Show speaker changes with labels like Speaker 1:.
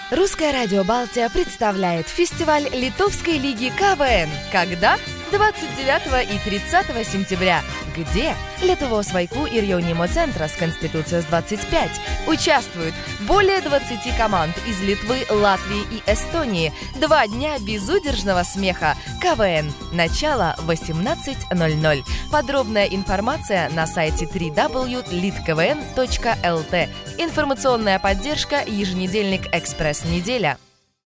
Speaker 1: Русское радио «Балтия» представляет фестиваль Литовской лиги КВН. Когда? 29 и 30 сентября. Где? Lietuvos vaikų ir jaunimo центра с Конституцией 25. Участвуют более 20 команд из Литвы, Латвии и Эстонии. 2 дня безудержного смеха. КВН. Начало 18:00. Подробная информация на сайте www.litkvn.lt. Информационная поддержка. Еженедельник «Экспресс-неделя».